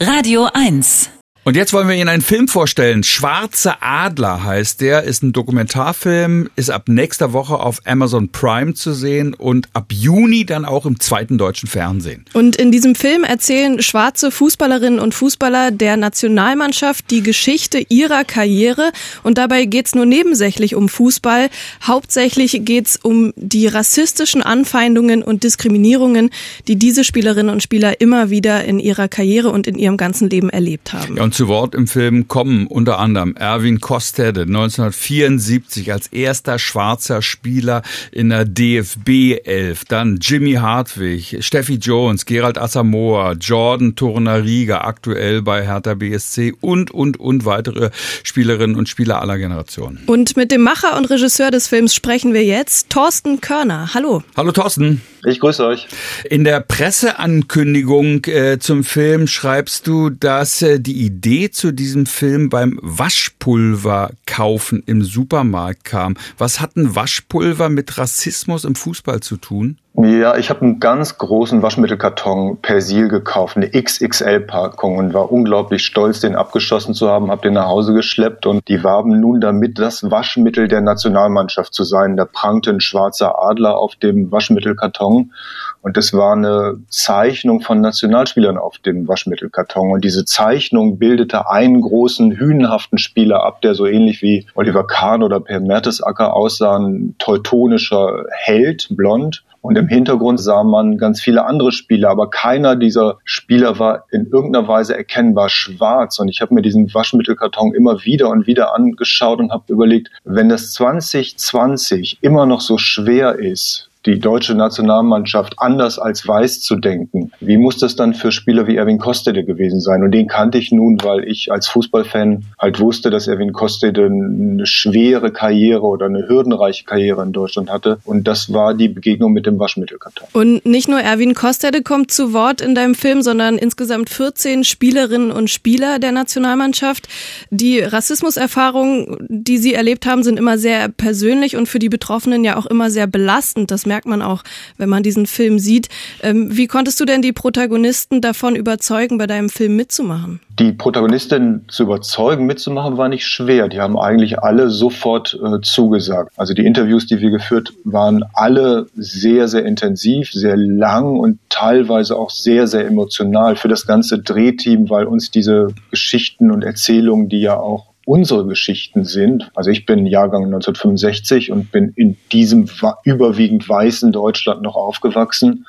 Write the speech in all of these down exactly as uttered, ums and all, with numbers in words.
Radio eins. Und jetzt wollen wir Ihnen einen Film vorstellen. Schwarze Adler heißt der, ist ein Dokumentarfilm, ist ab nächster Woche auf Amazon Prime zu sehen und ab Juni dann auch im zweiten deutschen Fernsehen. Und in diesem Film erzählen schwarze Fußballerinnen und Fußballer der Nationalmannschaft die Geschichte ihrer Karriere. Und dabei geht's nur nebensächlich um Fußball. Hauptsächlich geht's um die rassistischen Anfeindungen und Diskriminierungen, die diese Spielerinnen und Spieler immer wieder in ihrer Karriere und in ihrem ganzen Leben erlebt haben. Ja, und zu Wort im Film kommen unter anderem Erwin Kostede, neunzehnhundertvierundsiebzig als erster schwarzer Spieler in der D F B elf. Dann Jimmy Hartwig, Steffi Jones, Gerald Asamoah, Jordan Torunariga, aktuell bei Hertha B S C und, und, und weitere Spielerinnen und Spieler aller Generationen. Und mit dem Macher und Regisseur des Films sprechen wir jetzt, Thorsten Körner. Hallo. Hallo Thorsten. Ich grüße euch. In der Presseankündigung äh, zum Film schreibst du, dass äh, die Idee zu diesem Film beim Waschpulver kaufen im Supermarkt kam. Was hat ein Waschpulver mit Rassismus im Fußball zu tun? Ja, ich habe einen ganz großen Waschmittelkarton Persil gekauft, eine X X L-Packung, und war unglaublich stolz, den abgeschossen zu haben, habe den nach Hause geschleppt und die warben nun damit, das Waschmittel der Nationalmannschaft zu sein. Da prangte ein schwarzer Adler auf dem Waschmittelkarton und das war eine Zeichnung von Nationalspielern auf dem Waschmittelkarton. Und diese Zeichnung bildete einen großen, hünenhaften Spieler ab, der so ähnlich wie Oliver Kahn oder Per Mertesacker aussah, ein teutonischer Held, blond. Und im Hintergrund sah man ganz viele andere Spieler, aber keiner dieser Spieler war in irgendeiner Weise erkennbar schwarz. Und ich habe mir diesen Waschmittelkarton immer wieder und wieder angeschaut und habe überlegt, wenn das zwanzig zwanzig immer noch so schwer ist, die deutsche Nationalmannschaft anders als weiß zu denken, wie muss das dann für Spieler wie Erwin Kostede gewesen sein? Und den kannte ich nun, weil ich als Fußballfan halt wusste, dass Erwin Kostede eine schwere Karriere oder eine hürdenreiche Karriere in Deutschland hatte. Und das war die Begegnung mit dem Waschmittelkarton. Und nicht nur Erwin Kostede kommt zu Wort in deinem Film, sondern insgesamt vierzehn Spielerinnen und Spieler der Nationalmannschaft. Die Rassismuserfahrungen, die sie erlebt haben, sind immer sehr persönlich und für die Betroffenen ja auch immer sehr belastend. Das merkt man auch, wenn man diesen Film sieht. Wie konntest du denn die Protagonisten davon überzeugen, bei deinem Film mitzumachen? Die Protagonistin zu überzeugen, mitzumachen, war nicht schwer. Die haben eigentlich alle sofort äh, zugesagt. Also die Interviews, die wir geführt waren, alle sehr, sehr intensiv, sehr lang und teilweise auch sehr, sehr emotional für das ganze Drehteam, weil uns diese Geschichten und Erzählungen, die ja auch unsere Geschichten sind. Also ich bin Jahrgang neunzehnhundertfünfundsechzig und bin in diesem überwiegend weißen Deutschland noch aufgewachsen.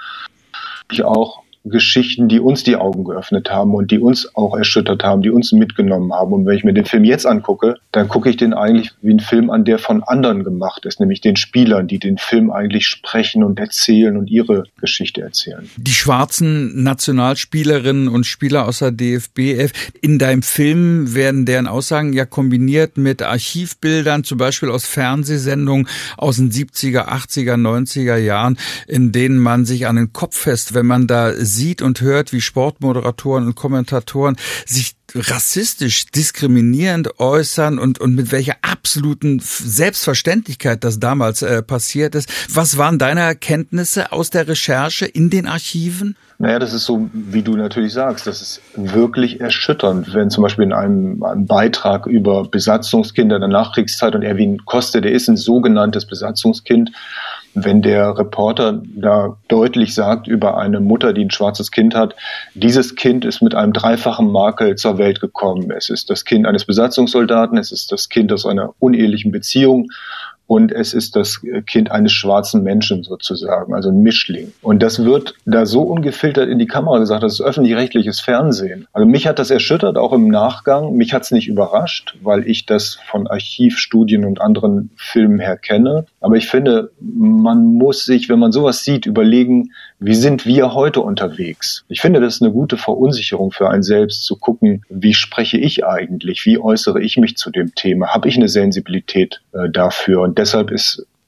Ich auch Geschichten, die uns die Augen geöffnet haben und die uns auch erschüttert haben, die uns mitgenommen haben. Und wenn ich mir den Film jetzt angucke, dann gucke ich den eigentlich wie ein Film an, der von anderen gemacht ist, nämlich den Spielern, die den Film eigentlich sprechen und erzählen und ihre Geschichte erzählen. Die schwarzen Nationalspielerinnen und Spieler aus der D F B elf, in deinem Film werden deren Aussagen ja kombiniert mit Archivbildern, zum Beispiel aus Fernsehsendungen aus den siebziger, achtziger, neunziger Jahren, in denen man sich an den Kopf fasst, wenn man da sieht und hört, wie Sportmoderatoren und Kommentatoren sich rassistisch diskriminierend äußern und, und mit welcher absoluten Selbstverständlichkeit das damals äh, passiert ist. Was waren deine Erkenntnisse aus der Recherche in den Archiven? Naja, das ist so, wie du natürlich sagst, das ist wirklich erschütternd, wenn zum Beispiel in einem, einem Beitrag über Besatzungskinder der Nachkriegszeit, und Erwin Kostede ist ein sogenanntes Besatzungskind, wenn der Reporter da deutlich sagt über eine Mutter, die ein schwarzes Kind hat, dieses Kind ist mit einem dreifachen Makel zur Welt gekommen. Es ist das Kind eines Besatzungssoldaten, es ist das Kind aus einer unehelichen Beziehung und es ist das Kind eines schwarzen Menschen sozusagen, also ein Mischling. Und das wird da so ungefiltert in die Kamera gesagt, das ist öffentlich-rechtliches Fernsehen. Also mich hat das erschüttert, auch im Nachgang. Mich hat es nicht überrascht, weil ich das von Archivstudien und anderen Filmen her kenne. Aber ich finde, man muss sich, wenn man sowas sieht, überlegen, wie sind wir heute unterwegs? Ich finde, das ist eine gute Verunsicherung für einen selbst, zu gucken, wie spreche ich eigentlich? Wie äußere ich mich zu dem Thema? Habe ich eine Sensibilität äh, dafür? Und deshalb ist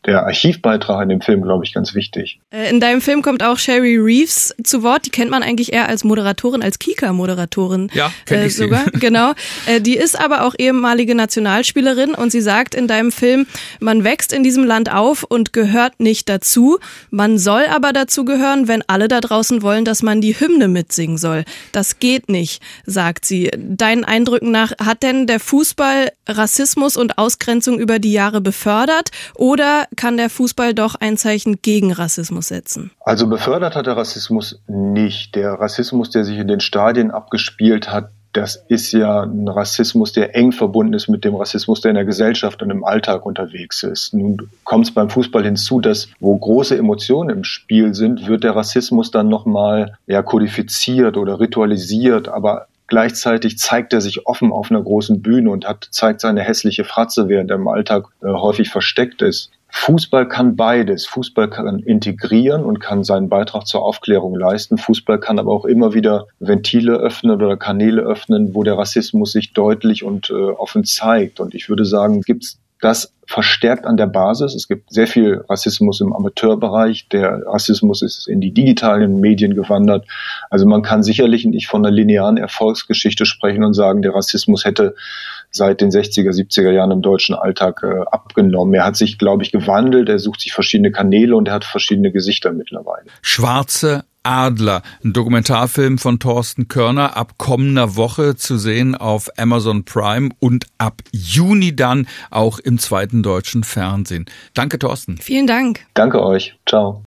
der Archivbeitrag in dem Film, glaube ich, ganz wichtig. In deinem Film kommt auch Sherry Reeves zu Wort. Die kennt man eigentlich eher als Moderatorin, als Kika-Moderatorin. Ja, kenn ich äh, sogar. Sie. Genau. Äh, die ist aber auch ehemalige Nationalspielerin und sie sagt in deinem Film, man wächst in diesem Land auf und gehört nicht dazu. Man soll aber dazu gehören, wenn alle da draußen wollen, dass man die Hymne mitsingen soll. Das geht nicht, sagt sie. Deinen Eindrücken nach, hat denn der Fußball Rassismus und Ausgrenzung über die Jahre befördert oder kann der Fußball doch ein Zeichen gegen Rassismus setzen? Also befördert hat der Rassismus nicht. Der Rassismus, der sich in den Stadien abgespielt hat, das ist ja ein Rassismus, der eng verbunden ist mit dem Rassismus, der in der Gesellschaft und im Alltag unterwegs ist. Nun kommt es beim Fußball hinzu, dass wo große Emotionen im Spiel sind, wird der Rassismus dann nochmal ja, kodifiziert oder ritualisiert, aber gleichzeitig zeigt er sich offen auf einer großen Bühne und hat, zeigt seine hässliche Fratze, während er im Alltag äh, häufig versteckt ist. Fußball kann beides. Fußball kann integrieren und kann seinen Beitrag zur Aufklärung leisten. Fußball kann aber auch immer wieder Ventile öffnen oder Kanäle öffnen, wo der Rassismus sich deutlich und äh, offen zeigt. Und ich würde sagen, gibt's das verstärkt an der Basis. Es gibt sehr viel Rassismus im Amateurbereich. Der Rassismus ist in die digitalen Medien gewandert. Also man kann sicherlich nicht von einer linearen Erfolgsgeschichte sprechen und sagen, der Rassismus hätte seit den sechziger, siebziger Jahren im deutschen Alltag äh, abgenommen. Er hat sich, glaube ich, gewandelt. Er sucht sich verschiedene Kanäle und er hat verschiedene Gesichter mittlerweile. Schwarze Adler, ein Dokumentarfilm von Thorsten Körner, ab kommender Woche zu sehen auf Amazon Prime und ab Juni dann auch im zweiten deutschen Fernsehen. Danke, Thorsten. Vielen Dank. Danke euch. Ciao.